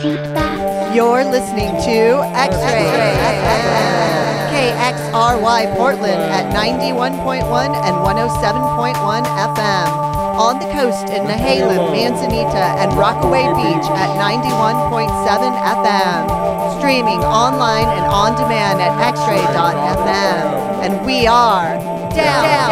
You're listening to X-Ray KXRY Portland at 91.1 and 107.1 FM. On the coast in Nehalem, Manzanita, and Rockaway Beach at 91.7 FM. Streaming online and on demand at xray.fm. And we are down.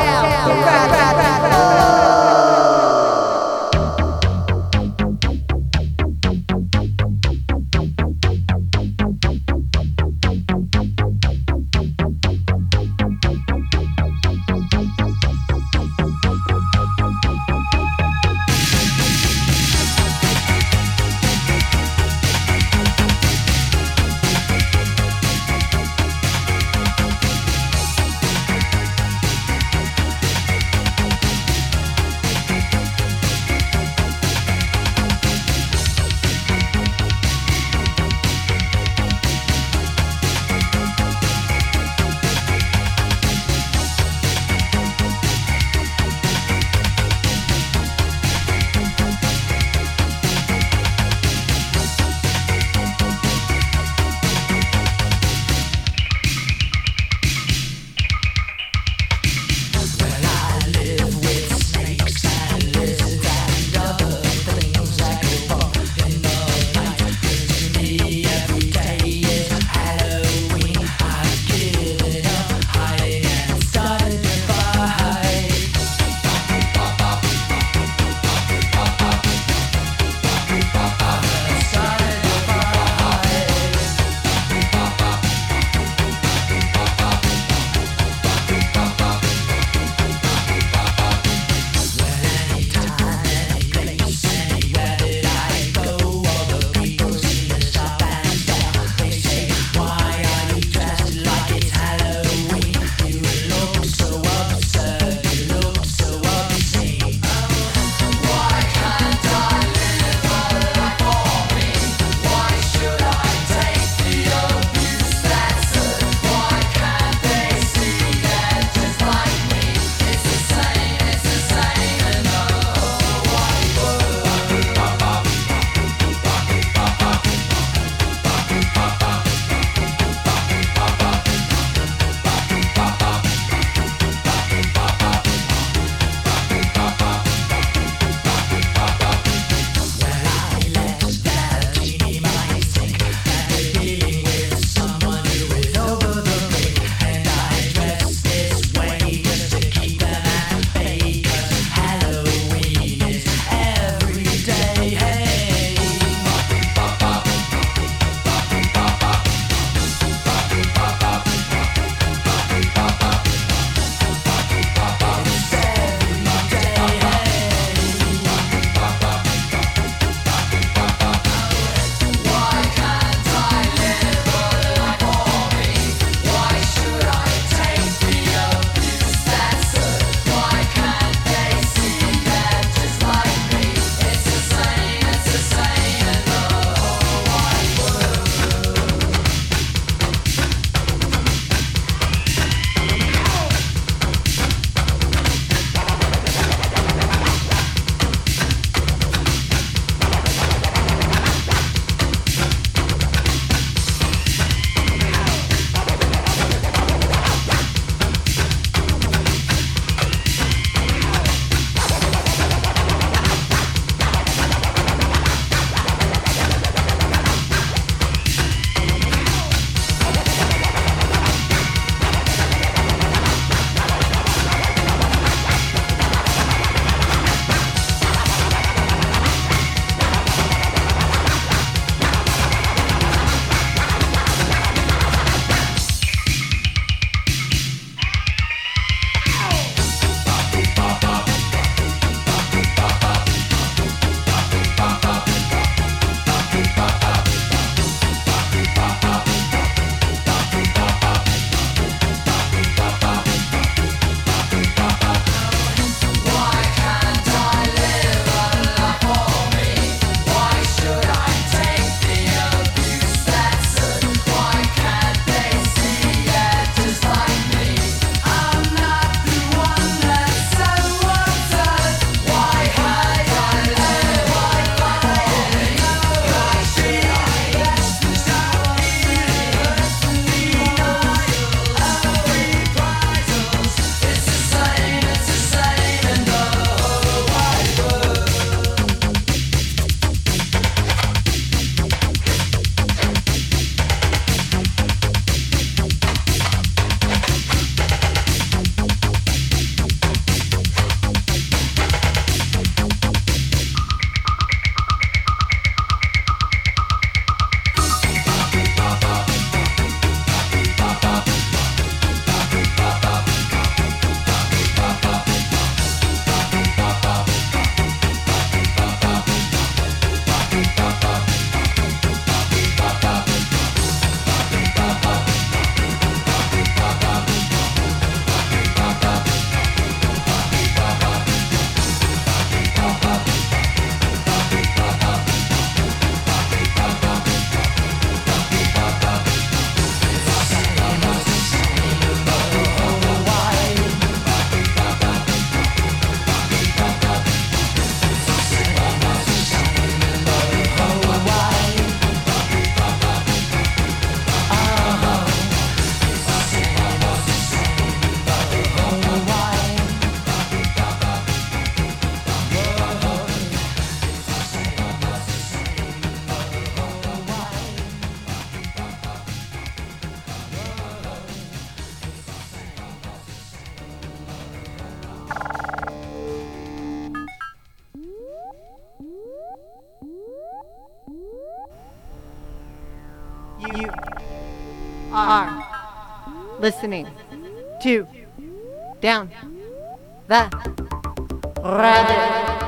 You are listening to Down the Rabbit.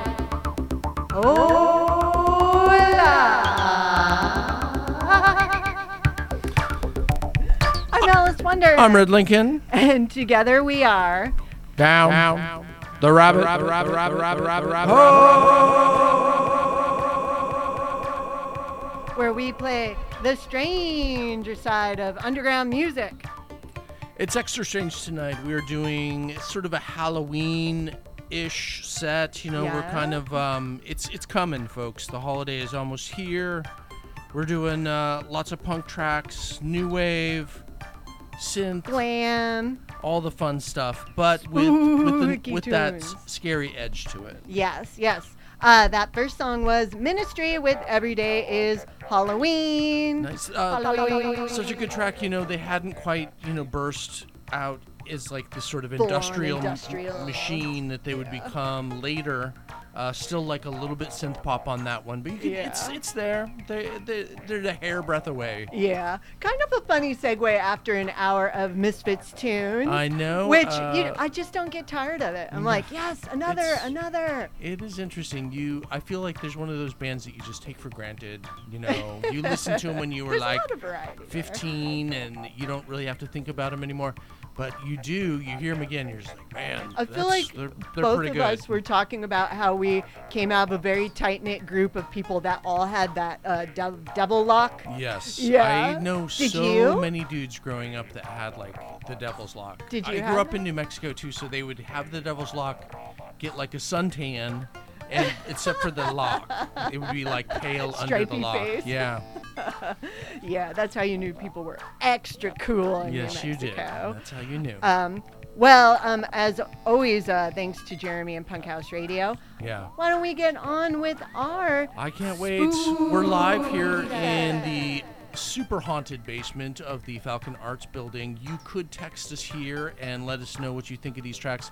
I'm Alice Wonder. I'm Red Lincoln. And together we are Down the Rabbit. Where we play the stranger side of underground music. It's extra strange tonight. We are doing sort of a Halloween-ish set. You know, we're kind of it's coming, folks. The holiday is almost here. We're doing lots of punk tracks, new wave, synth, glam, all the fun stuff, but with that scary edge to it. Yes. That first song was Ministry with Every Day is Halloween. Nice. Halloween. Such a good track. You know, they hadn't quite, burst out as like this sort of industrial machine that they would become later. Still like a little bit synth pop on that one, but you can, it's there. They're a hairbreadth away. Yeah, kind of a funny segue after an hour of Misfits tune. I know. Which I just don't get tired of it. I'm like, yes, another. It is interesting. I feel like there's one of those bands that you just take for granted. You know, you listen to them when you were like 15, and you don't really have to think about them anymore. But you do. You hear them again. You're just like, man. I feel like they're both pretty of good. us were talking about how we came out of a very tight-knit group of people that all had that devil lock. Yes. Yeah. I know many dudes growing up that had like the devil's lock. Did you? I grew up in New Mexico too, so they would have the devil's lock, get like a suntan, and except for the lock, it would be like pale under the lock. Face. Yeah. Yeah, that's how you knew people were extra cool in New Mexico. Yes, you did. That's how you knew. As always, thanks to Jeremy and Punk House Radio. Yeah. Why don't we get on with our... I can't wait. We're live here in the super haunted basement of the Falcon Arts Building. You could text us here and let us know what you think of these tracks.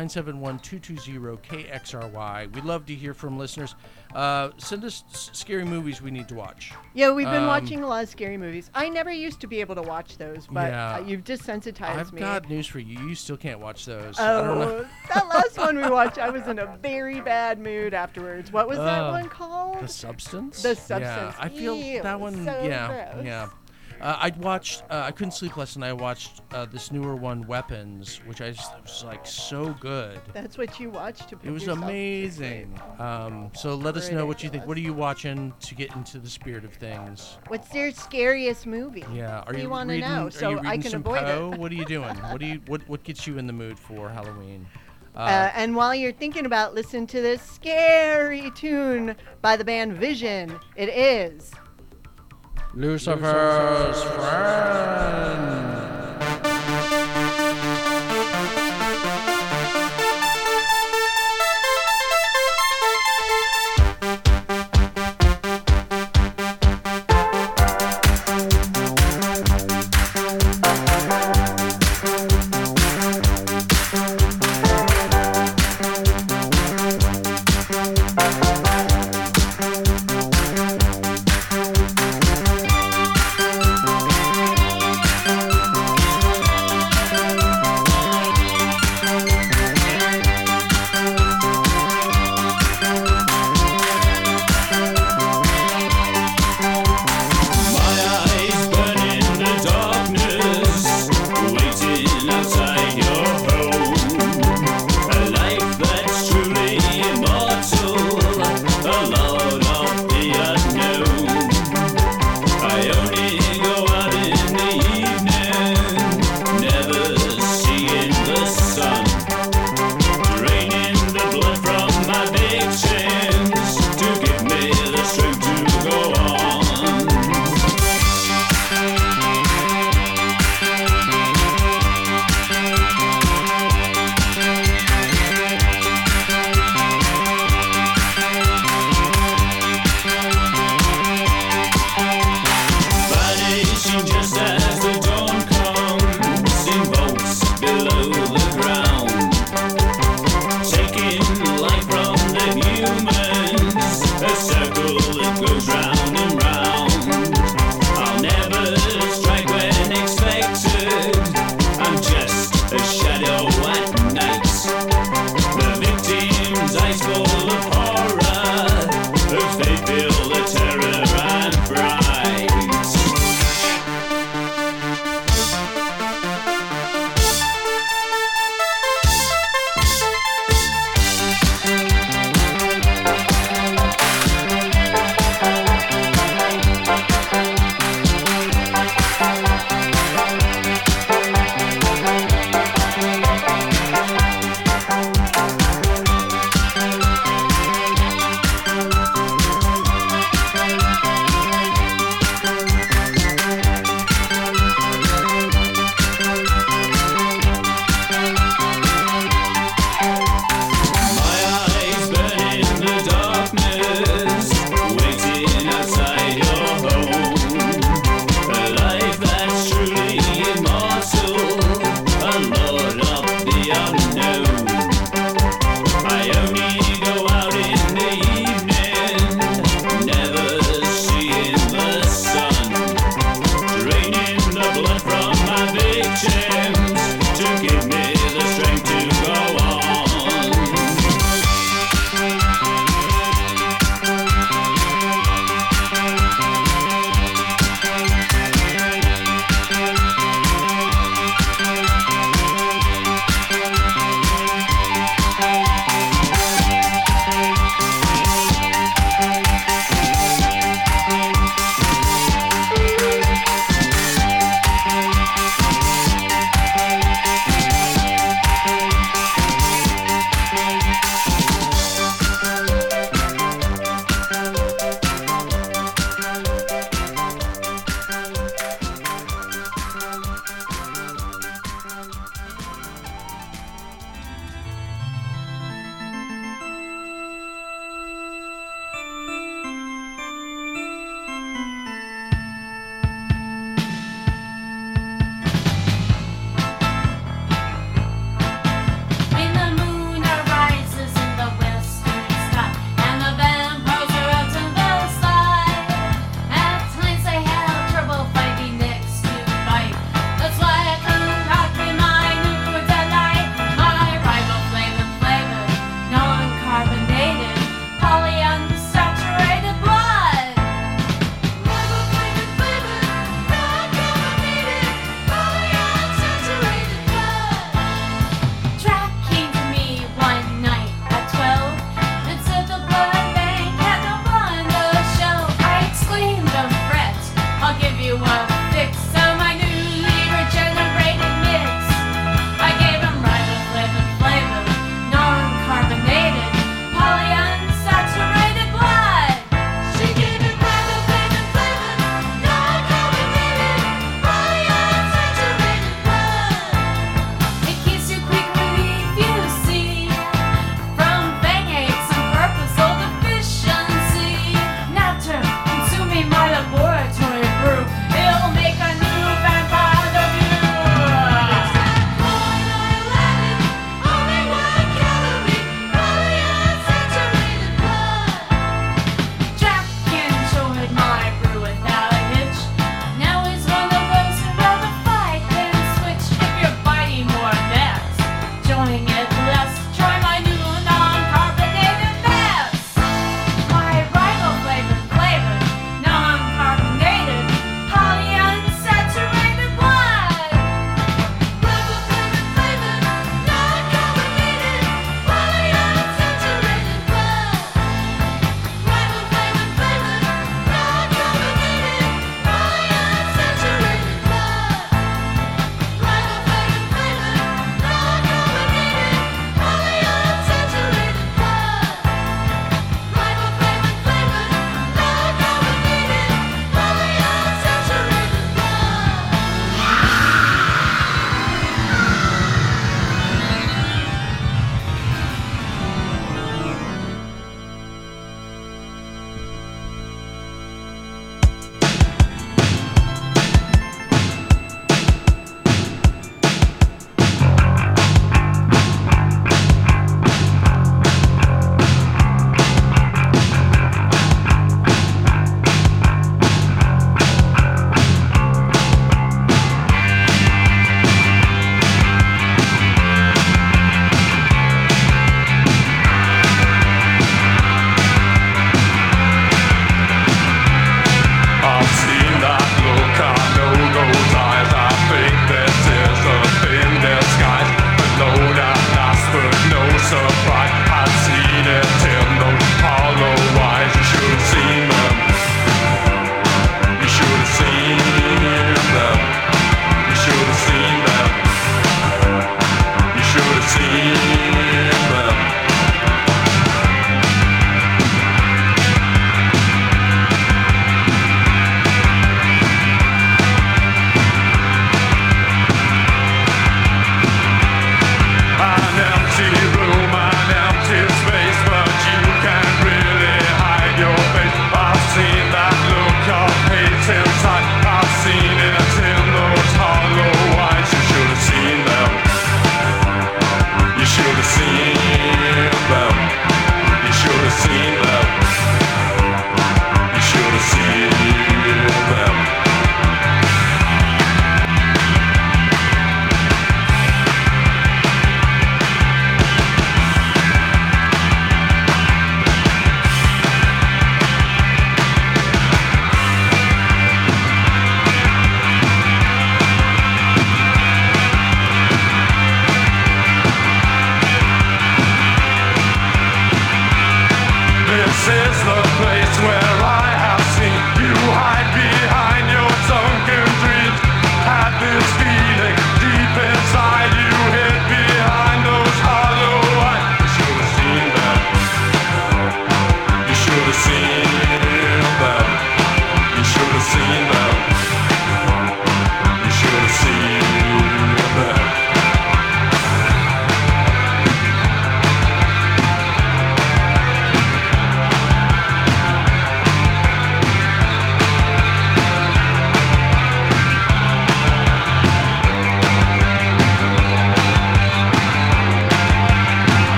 971-220-KXRY. We'd love to hear from listeners. Send us scary movies we need to watch. Yeah, we've been watching a lot of scary movies. I never used to be able to watch those, but you've desensitized me. I've got news for you. You still can't watch those. Oh, I don't know. That last one we watched, I was in a very bad mood afterwards. What was that one called? The Substance? The Substance. Yeah, I feel that one, so yeah. gross. I couldn't sleep last night. I watched this newer one, Weapons, which was like so good. That's what you watched to put It was yourself amazing. So let us know what you think. What are you watching to get into the spirit of things? What's their scariest movie? Yeah. Are you want to know so I can avoid it? What are you doing? What gets you in the mood for Halloween? And while you're thinking about listening to this scary tune by the band Vision, it is Lucifer's Friend.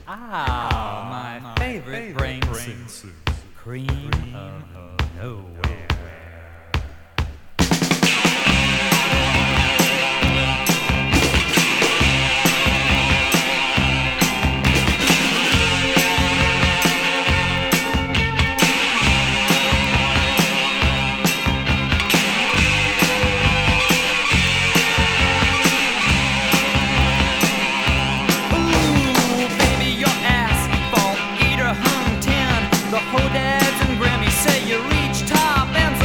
My favorite brain soup. Cream of nowhere. The Hodads and Grammy say you reach top and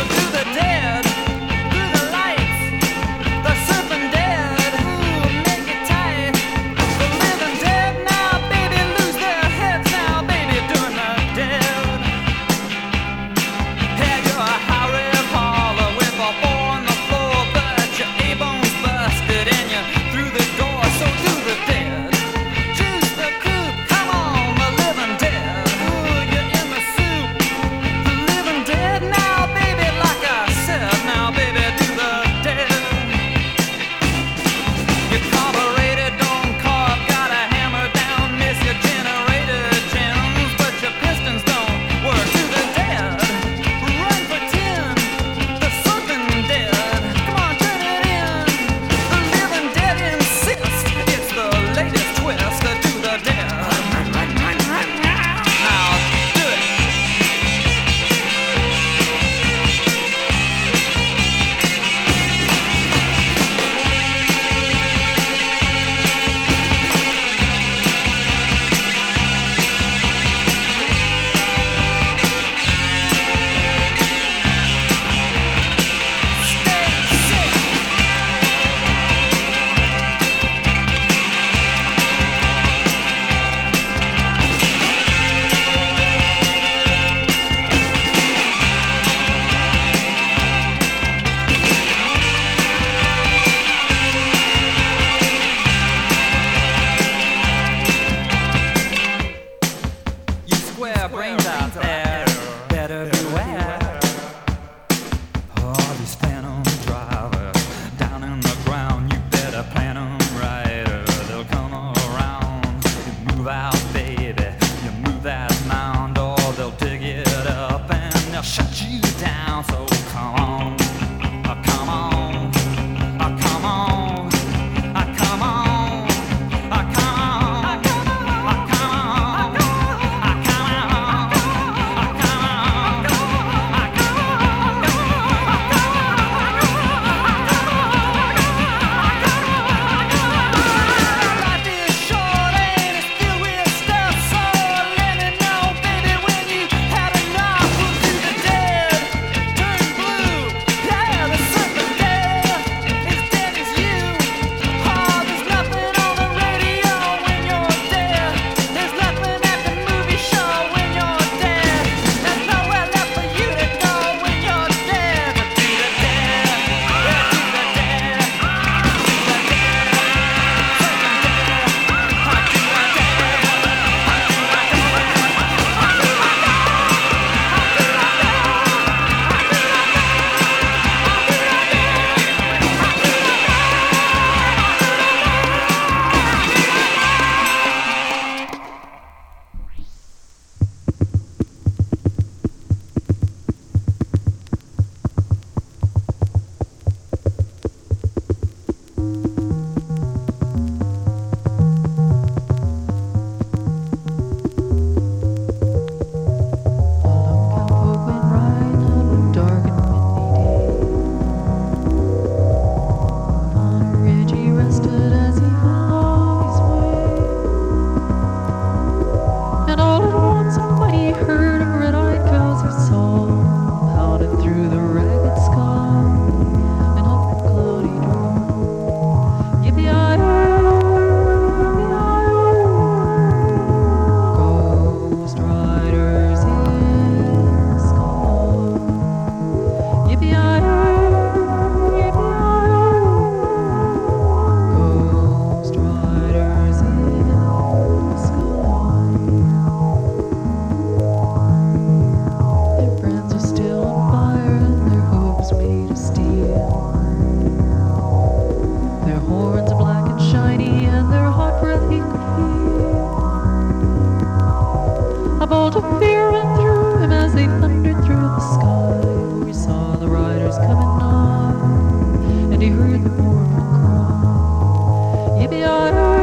jolt of fear went through him as they thundered through the sky. For he saw the riders coming nigh, and he heard the mourner cry, yippee-yi-yi,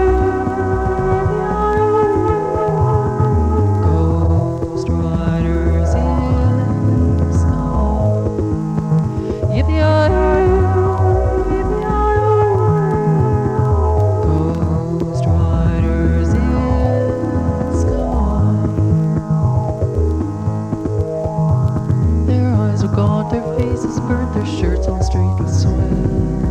ghost riders in the sky. Yippee-yi-yi, ghost riders in the sky. Their eyes were gaunt, their faces burnt, their shirts all streaked with sweat.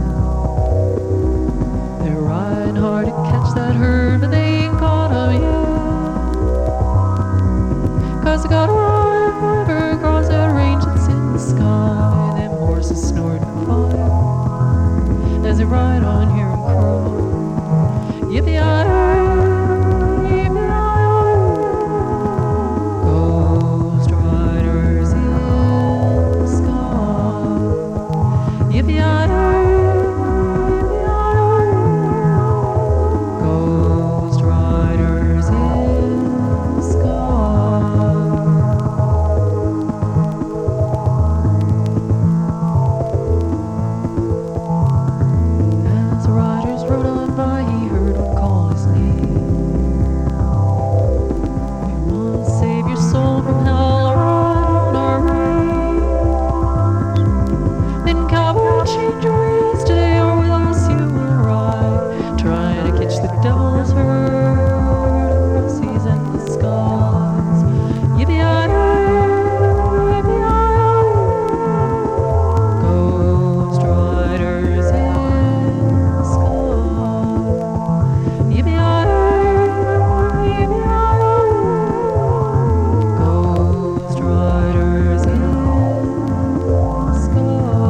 They're riding hard to catch that herd, but they ain't caught 'em yet. 'Cause they gotta ride forever across that range that's in the sky. Them horses snort and fire as they ride on here and cry, yippee-yi-yi, yippee-yi-yi, ghost riders in the sky. Yippee-yi-yi, ghost riders in the sky. As the riders rode on by, he heard one call his name. We want to save your soul from hell, or ride on our range. Then cavalry, change your ways today, or with us you will ride, trying to catch the devil's herd across seas and the skies. Yippee-yi-yi, yippee-yi-yi, ghost riders in the sky. Yippee-yi-yi, yippee-yi-yi, ghost riders in the sky.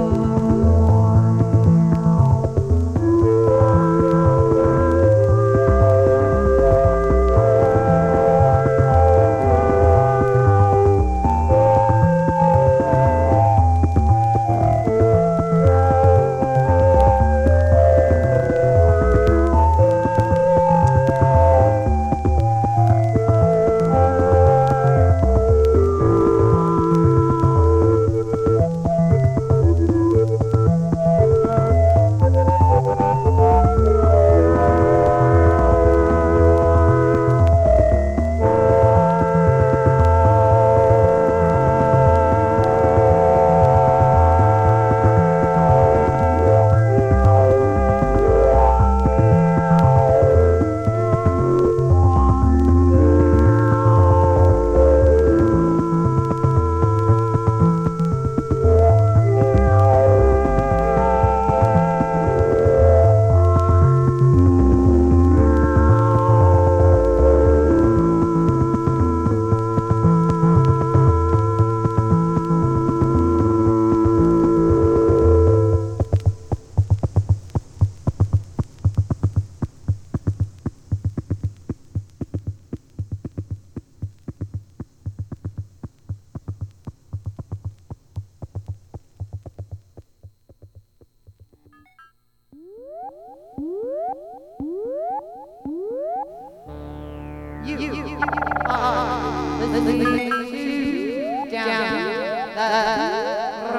You are listening to Down the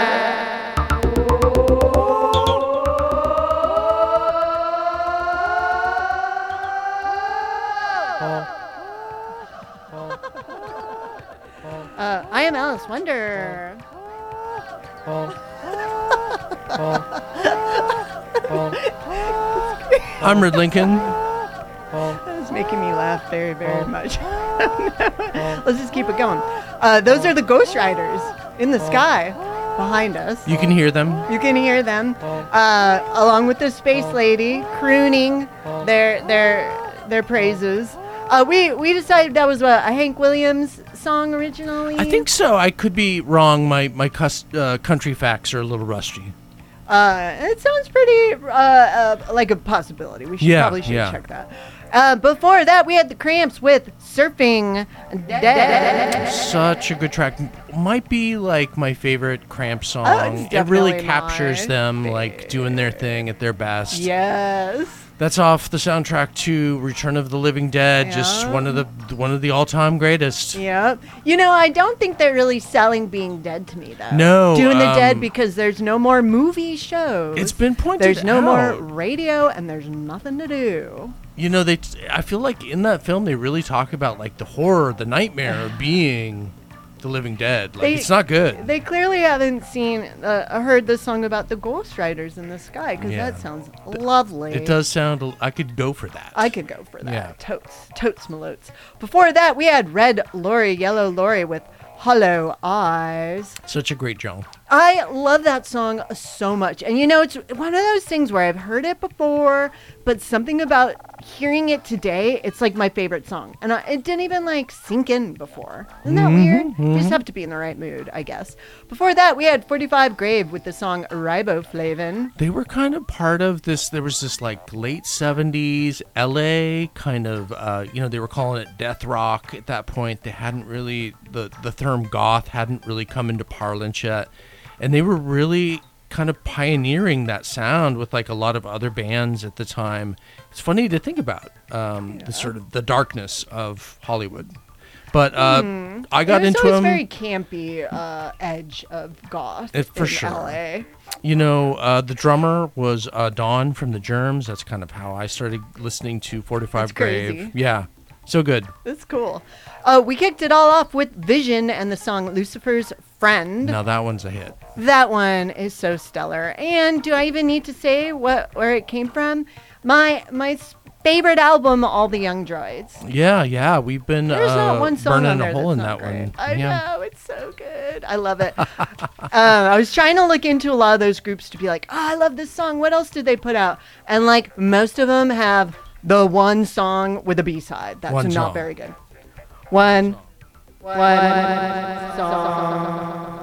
I am Alice Wonder. I'm Red Lincoln. That was making me laugh very, very much. Let's just keep it going. Those are the Ghost Riders in the sky behind us. You can hear them. You can hear them, along with the Space Lady crooning their praises. We decided that was a Hank Williams song originally. I think so. I could be wrong. My country facts are a little rusty. It sounds pretty like a possibility. We probably should check that. Before that, we had the Cramps with Surfing Dead. Such a good track. Might be like my favorite Cramp song. Oh, it's It really definitely captures my them like doing their thing at their best. Yes. That's off the soundtrack to Return of the Living Dead. Just Yeah. one of the all-time greatest. Yep. You know, I don't think they're really selling Being Dead to me, though. No, Doing the Dead, because there's no more movie shows. It's been pointed There's no more out. radio, and there's nothing to do. You know, I feel like in that film they really talk about like the horror, the nightmare of being the living dead. Like, it's not good. They clearly haven't heard the song about the Ghost Riders in the sky, because Yeah. that sounds lovely. It does sound. I could go for that. I could go for that. Yeah. Totes malotes. Before that, we had Red Lorry, Yellow Lorry with Hollow Eyes. Such a great genre. I love that song so much. And you know, it's one of those things where I've heard it before, but something about hearing it today, it's like my favorite song. And it didn't even like sink in before. Isn't that weird? You just have to be in the right mood, I guess. Before that, we had 45 Grave with the song Riboflavin. They were kind of part of this. There was this like late 70s LA kind of, they were calling it death rock at that point. They hadn't really, the term goth hadn't really come into parlance yet. And they were really kind of pioneering that sound with like a lot of other bands at the time. It's funny to think about the sort of the darkness of Hollywood. But I got into There's them. always very campy edge of goth For in sure. LA. You know, the drummer was Dawn from the Germs. That's kind of how I started listening to 45 That's Grave. crazy. Yeah, so good. That's cool. We kicked it all off with Vision and the song Lucifer's Friend. Now that one's a hit. That one is so stellar. And do I even need to say where it came from? My favorite album, All the Young Droids. Yeah, we've been There's not one song burning on there a hole that's in not that great. one. I Yeah. know, it's so good. I love it. I was trying to look into a lot of those groups to be like, oh, I love this song. What else did they put out? And like most of them have the one song with a B-side. That's One not song. very good. One song.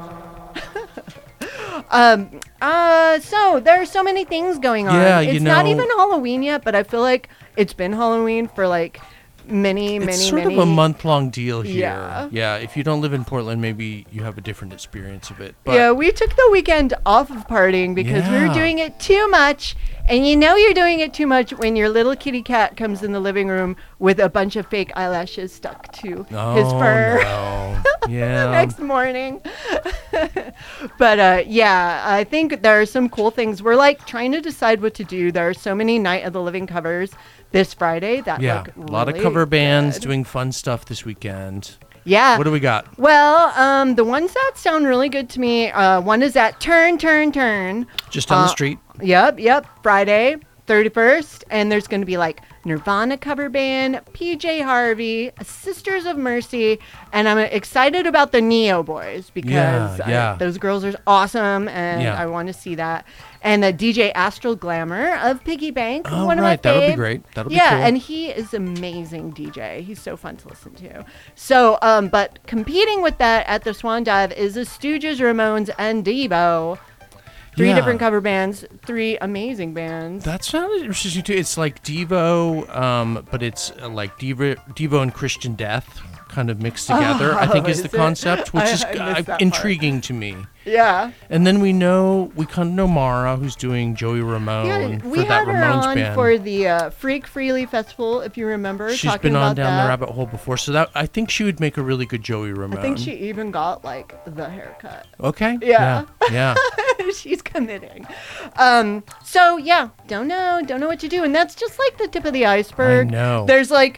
So there are so many things going on. Yeah, it's you not know- even Halloween yet, but I feel like it's been Halloween for like many It's sort of a month-long deal here. Yeah. If you don't live in Portland, maybe you have a different experience of it. But Yeah, we took the weekend off of partying because we were Yeah. doing it too much. And you know you're doing it too much when your little kitty cat comes in the living room with a bunch of fake eyelashes stuck to his fur. No. Yeah. Next morning. But I think there are some cool things. We're like trying to decide what to do. There are so many Night of the Living covers this Friday that Yeah, look a lot of really cover bands good. doing fun stuff this weekend. Yeah. What do we got? Well, the ones that sound really good to me, one is at Turn, Turn, Turn. Just down the street. Yep. Friday, 31st. And there's going to be like Nirvana cover band, PJ Harvey, Sisters of Mercy. And I'm excited about the Neo Boys because Yeah. those girls are awesome. And Yeah. I want to see that. And the DJ Astral Glamour of Piggy Bank. Oh, one of right. my That'll be faves. great. That'll be Yeah, cool. and he is amazing DJ. He's so fun to listen to. So, but competing with that at the Swan Dive is the Stooges, Ramones, and Devo. Three Yeah. different cover bands, three amazing bands. That sounded interesting too. It's like Devo, but it's like Devo and Christian Death kind of mixed together. I think is is the it? concept, which I is missed that part. intriguing to me. Yeah. And then we kind of know Mara, who's doing Joey Ramone Yeah, for we that had her Ramones on band. for the Freak Freely Festival, if you remember. She's talking been on about down that. the rabbit hole before, so that I think she would make a really good Joey Ramone. I think she even got like the haircut. Okay. Yeah. Yeah. She's committing. So yeah, don't know what to do, and that's just like the tip of the iceberg. I know. There's like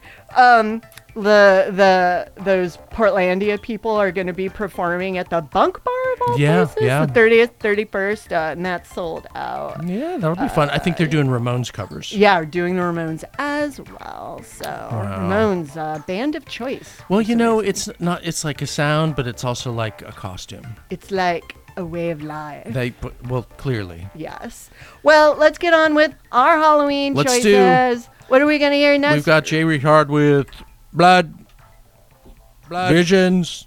those Portlandia people are going to be performing at the Bunk Bar of all places. Yeah. The 30th, 31st, and that's sold out. Yeah, that'll be fun. I think they're doing Ramones covers. Yeah, we're doing the Ramones as well. So Ramones, band of choice. Well, you know, it's like a sound, but it's also like a costume. It's like a way of life. Clearly. Yes. Well, let's get on with our Halloween Let's choices. What are we going to hear next? We've got Jay Richard with Blood Visions.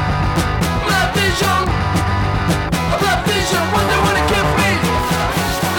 Blood vision, wonder what it can be.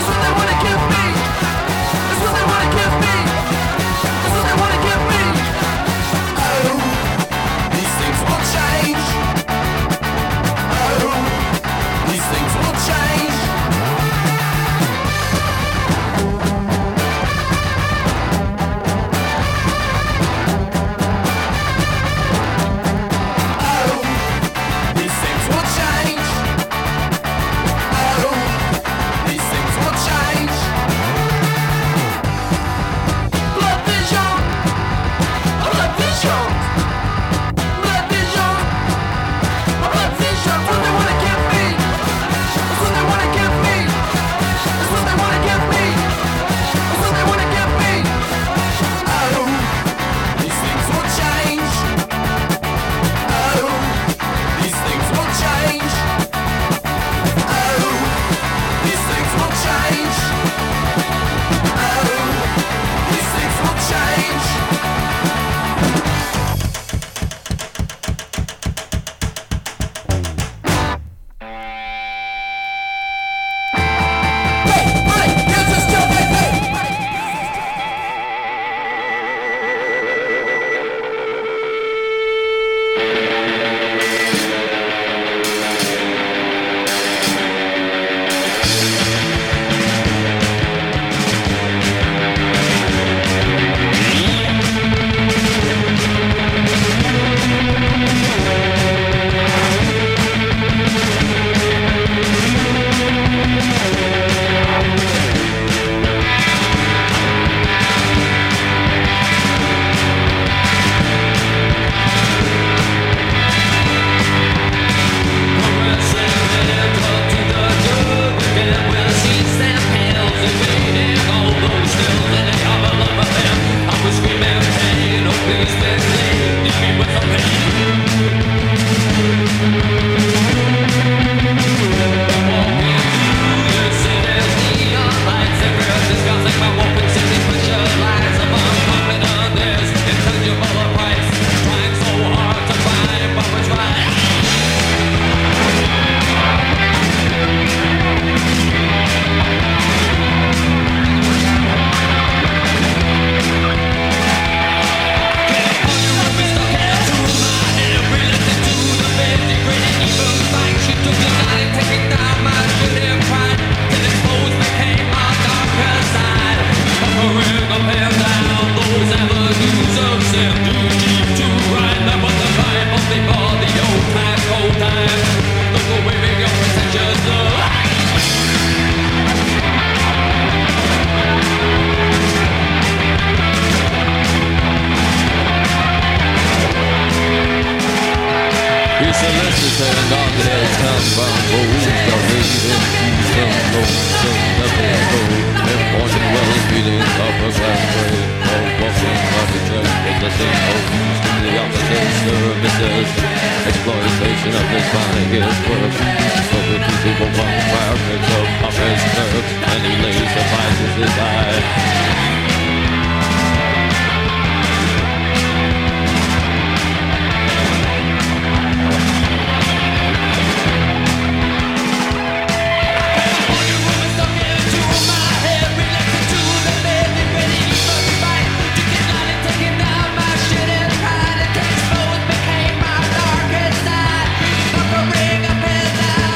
Exploitation of this body is work. So if you people want fire, picks up off his nerves, and he lays the vices his eye.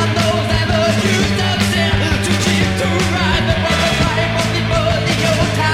Used to sin to cheat to ride the rubber pipe of the old town.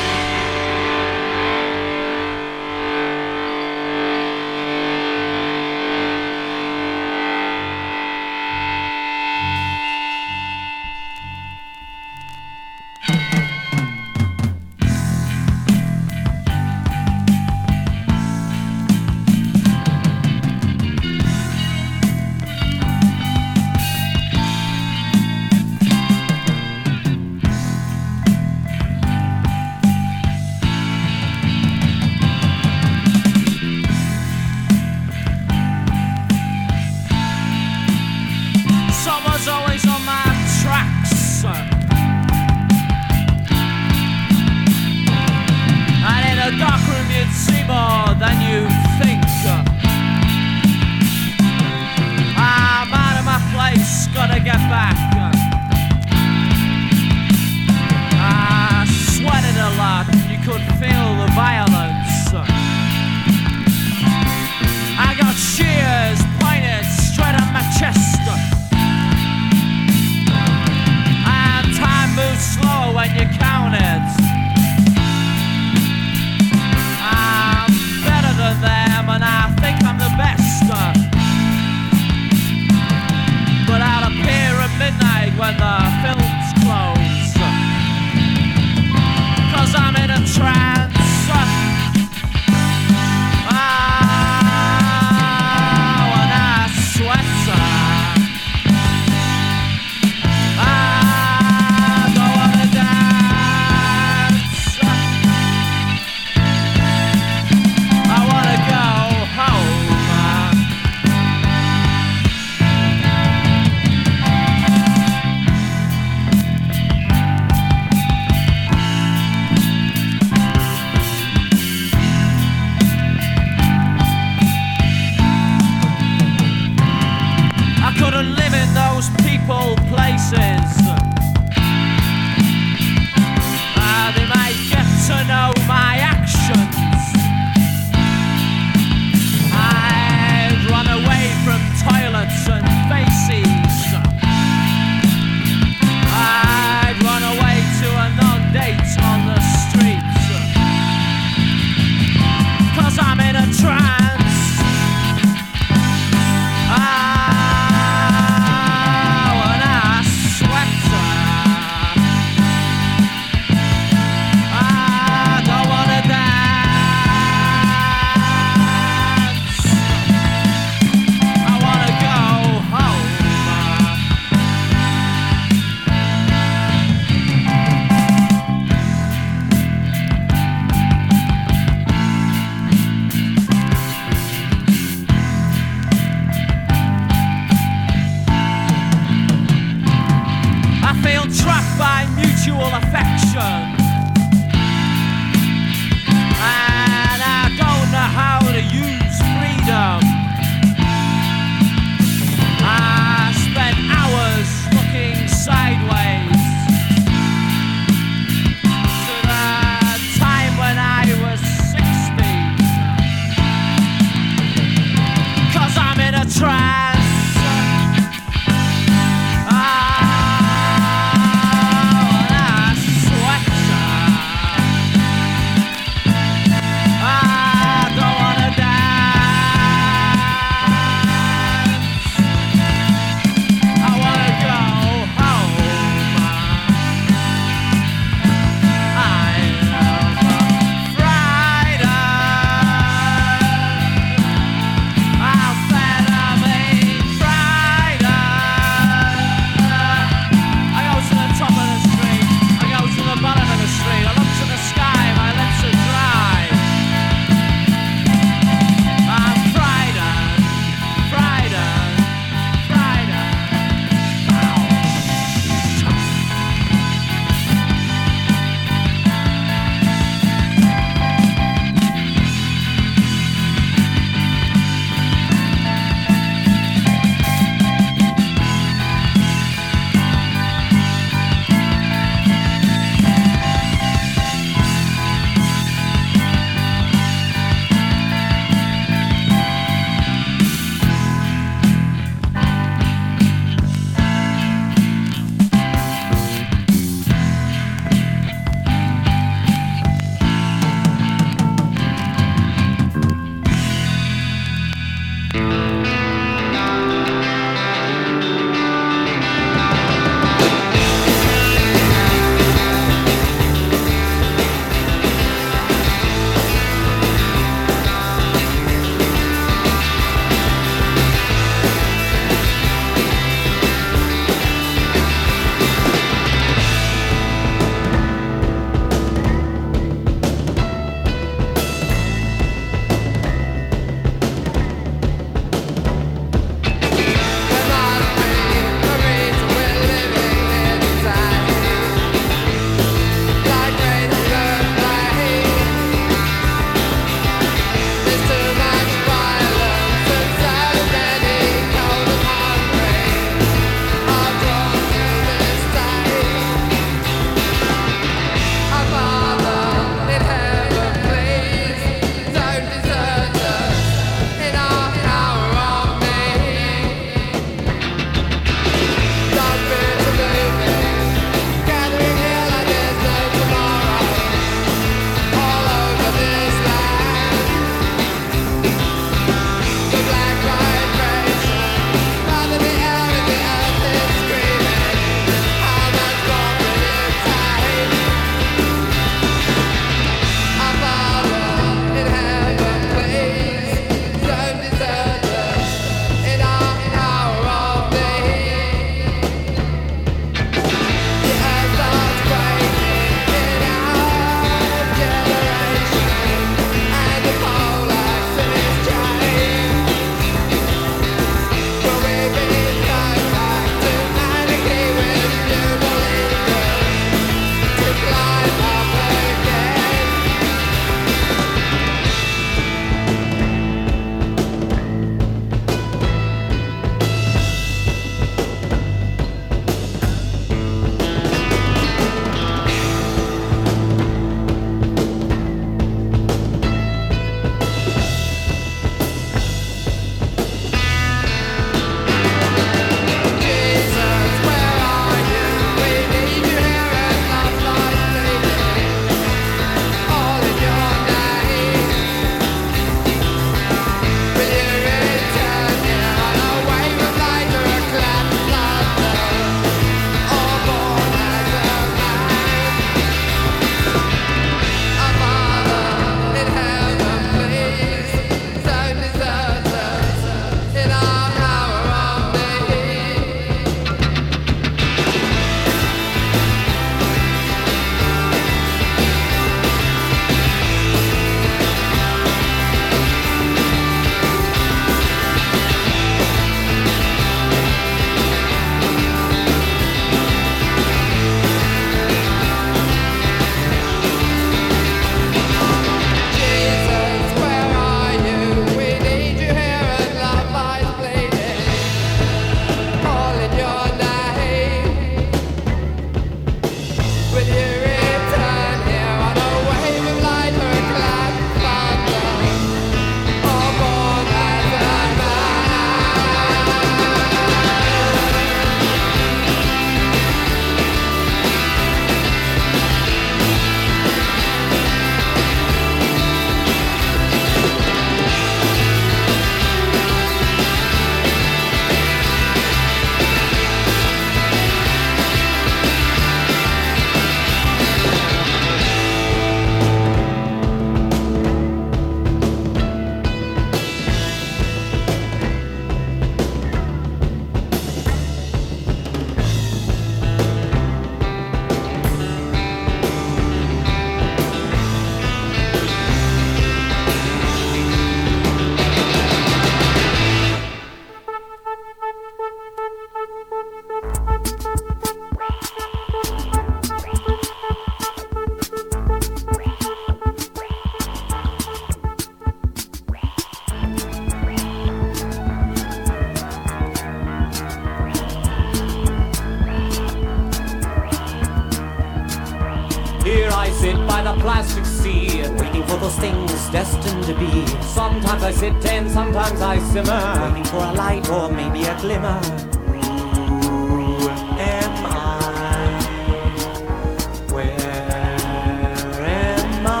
plastic sea, waiting for those things destined to be. Sometimes I sit and sometimes I simmer, waiting for a light or maybe a glimmer. Who am I? Where am I?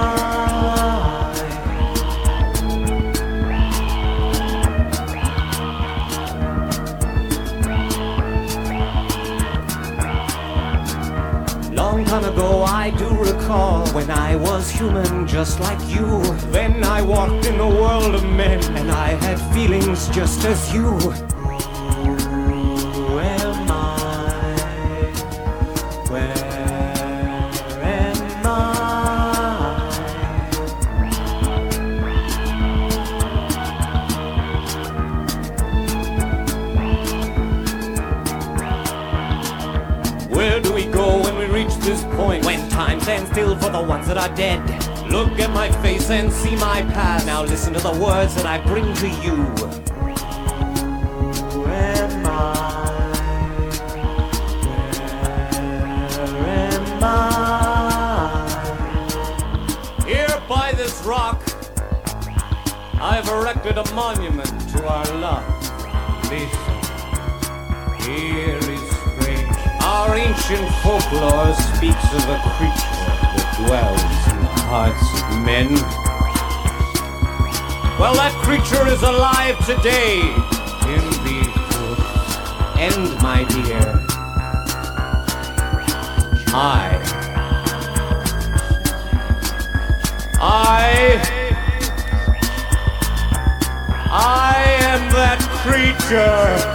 Long time ago I do recall when I was human just like you. Then I walked in a world of men and I had feelings just as you. Who am I? Where am I? Where do we go when we reach this point? When time stands still for the ones that are dead. Look at my face and see my past. Now listen to the words that I bring to you. Who am I? Where am I? Here by this rock, I've erected a monument to our love. Listen, here is strange. Our ancient folklore speaks of a creature that dwells in the hearts of men. Well, that creature is alive today in these woods. And, my dear, I am that creature.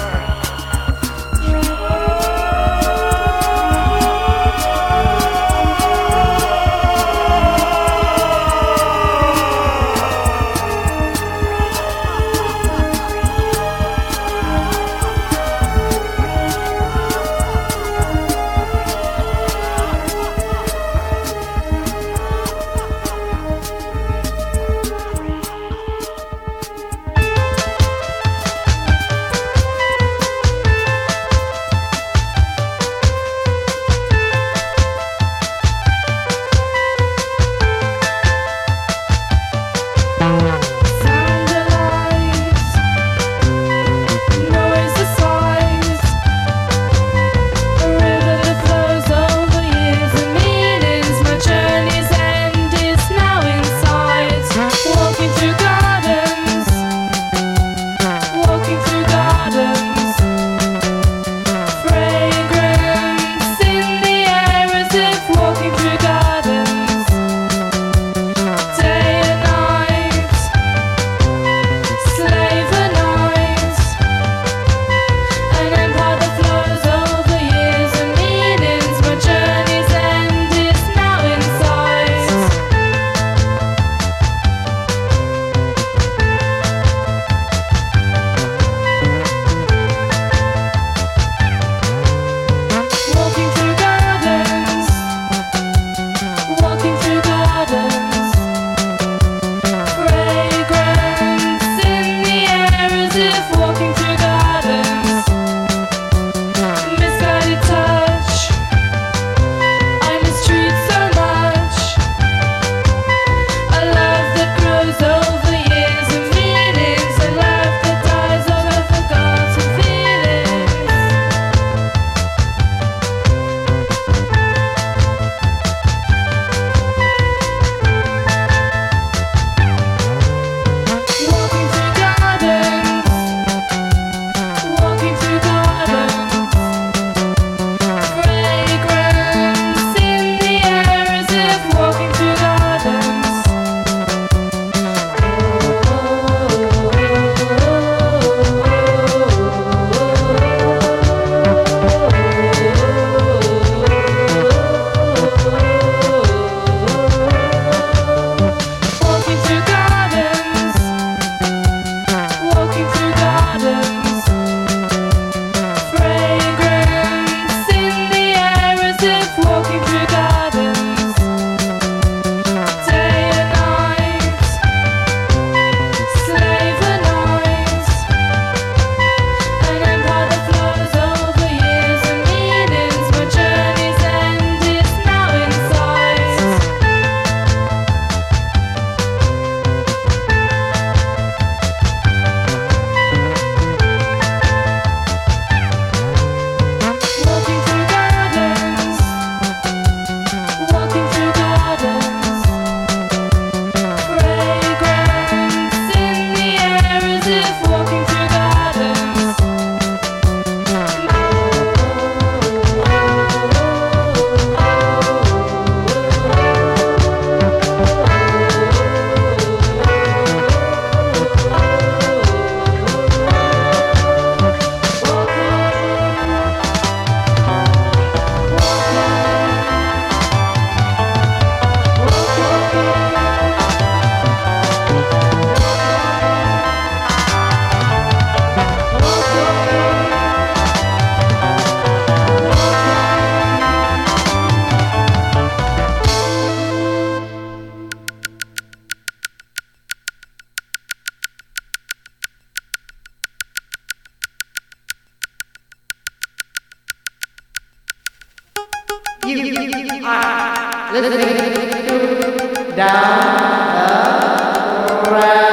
You are listening to Down the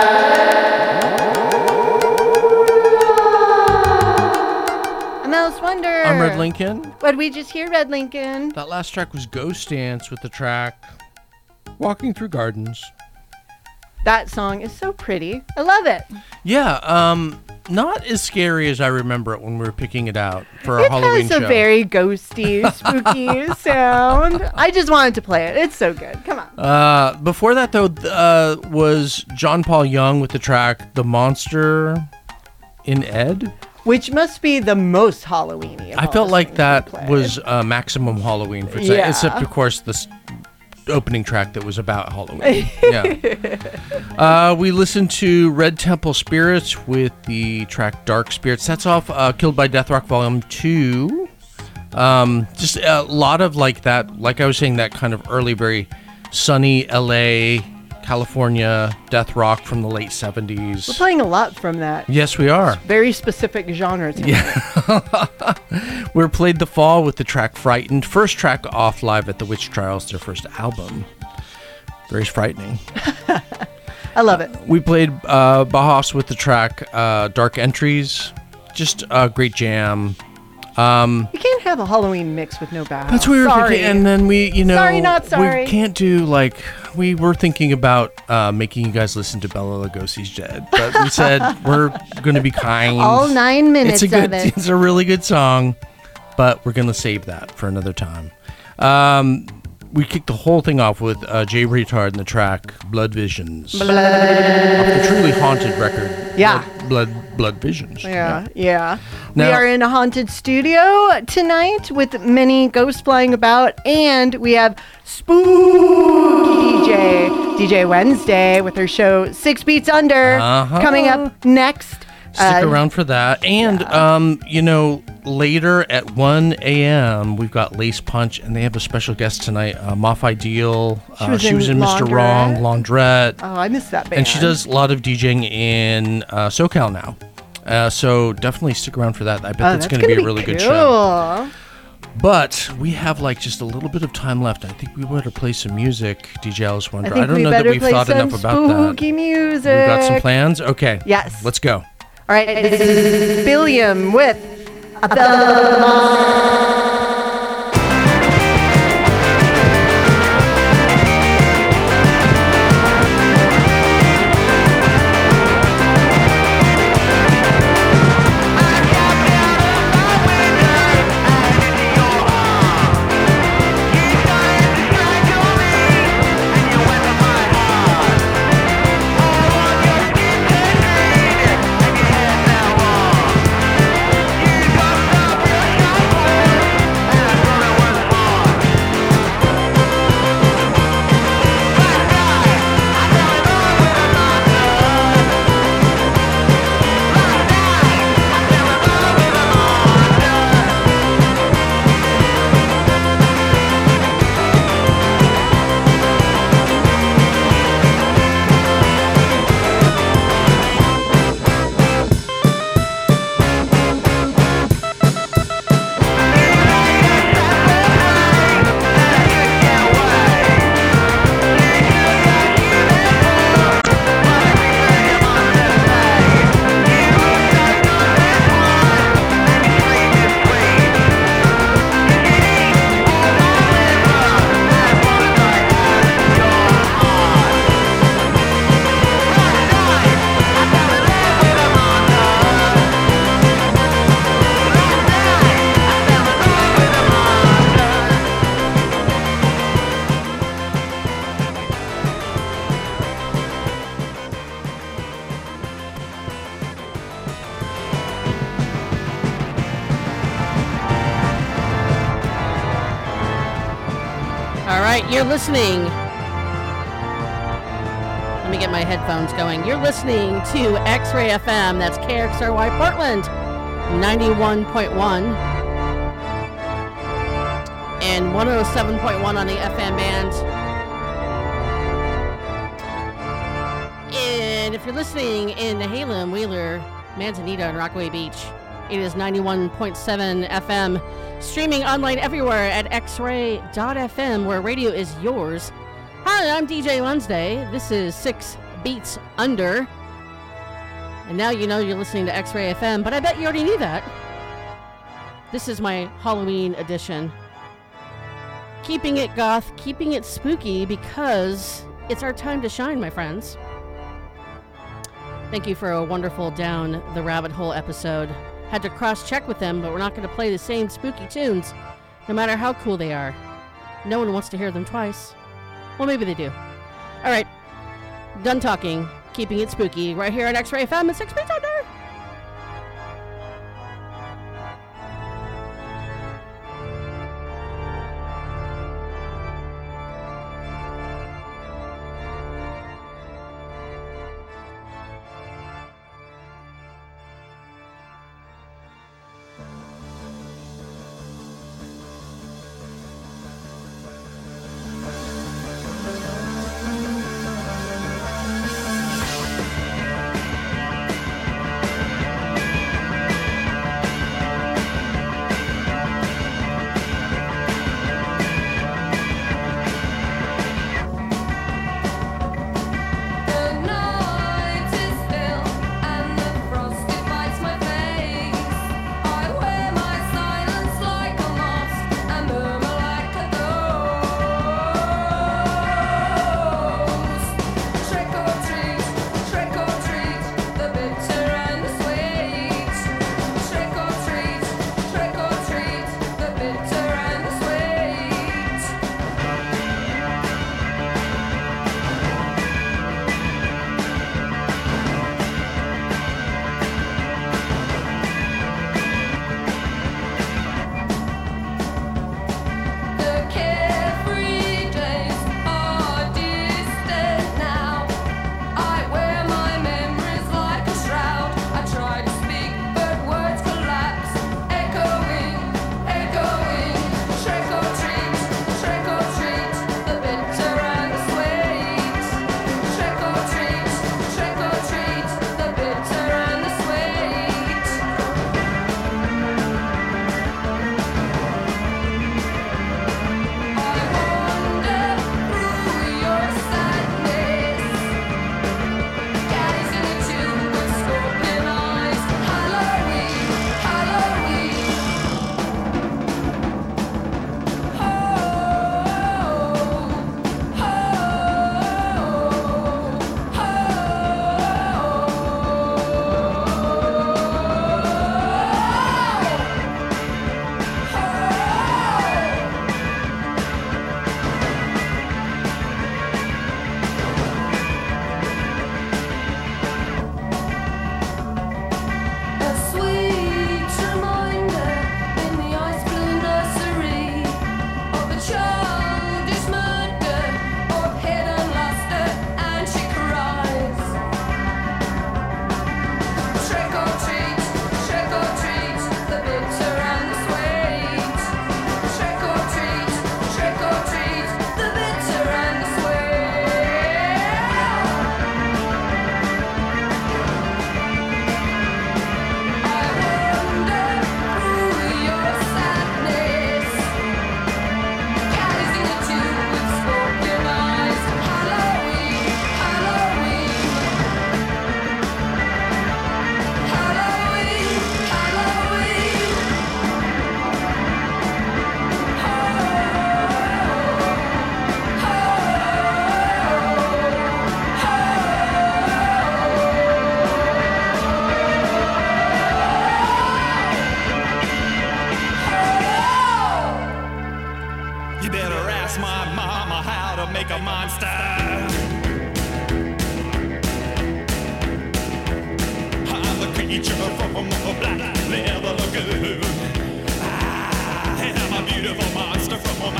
Rabbit. I'm Alice Wonder. I'm Red Lincoln. What did we just hear, Red Lincoln? That last track was Ghost Dance with the track Walking Through Gardens. That song is so pretty. I love it. Yeah, not as scary as I remember it when we were picking it out for our Halloween show. It has a very ghosty, spooky sound. I just wanted to play it. It's so good. Come on. Before that, though, was John Paul Young with the track The Monster in Ed. Which must be the most Halloween-y. I felt like that was maximum Halloween for today, except, of course, the opening track that was about Halloween. Yeah. We listened to Red Temple Spirits with the track Dark Spirits. That's off Killed by Death Rock Volume 2. Just a lot of like that, like I was saying, that kind of early, very sunny LA, California death rock from the late 70s. We're playing a lot from that. Yes, we are. Very specific genre. Yeah. We played The Fall with the track Frightened. First track off live at the Witch Trials, their first album. Very frightening. I love it. We played Bauhaus with the track Dark Entries. Just a great jam. You can't have a Halloween mix with no Bauhaus. That's what we were thinking. And then we, Sorry, not sorry. We can't do we were thinking about making you guys listen to Bela Lugosi's Dead, but we said we're going to be kind. All 9 minutes of it. It's a really good song, but we're going to save that for another time. We kicked the whole thing off with Jay Retard and the track Blood Visions. Off the Truly Haunted record. Yeah. Blood Visions. Yeah. Now, we are in a haunted studio tonight with many ghosts flying about, and we have Spooky DJ Wednesday with her show 6 Beats Under coming up next. Stick around for that. And, later at 1 a.m., we've got Lace Punch, and they have a special guest tonight, Moff Ideal. She was in Mr. Wrong, Laundrette. Oh, I missed that band. And she does a lot of DJing in SoCal now. So definitely stick around for that. I bet that's going to be a really good show. But we have just a little bit of time left. I think we better play some music, DJ Alice Wonder. I don't know that we've thought enough about that. Spooky music. We've got some plans? Okay. Yes. Let's go. All right, this is Billiam with A Bell Monster. You're listening. Let me get my headphones going. You're listening to X-Ray FM. That's KXRY Portland, 91.1 and 107.1 on the FM band. And if you're listening in Nehalem, Wheeler, Manzanita, and Rockaway Beach, it is 91.7 FM. Streaming online everywhere at xray.fm, where radio is yours. Hi, I'm DJ Wednesday. This is 6 Beats Under. And now you know you're listening to X-Ray FM, but I bet you already knew that. This is my Halloween edition. Keeping it goth, keeping it spooky, because it's our time to shine, my friends. Thank you for a wonderful Down the Rabbit Hole episode. Had to cross-check with them, but we're not going to play the same spooky tunes, no matter how cool they are. No one wants to hear them twice. Well, maybe they do. All right, done talking. Keeping it spooky right here on X-Ray FM at 6 Beats Under.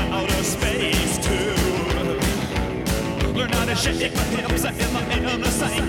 Shake my hips in the same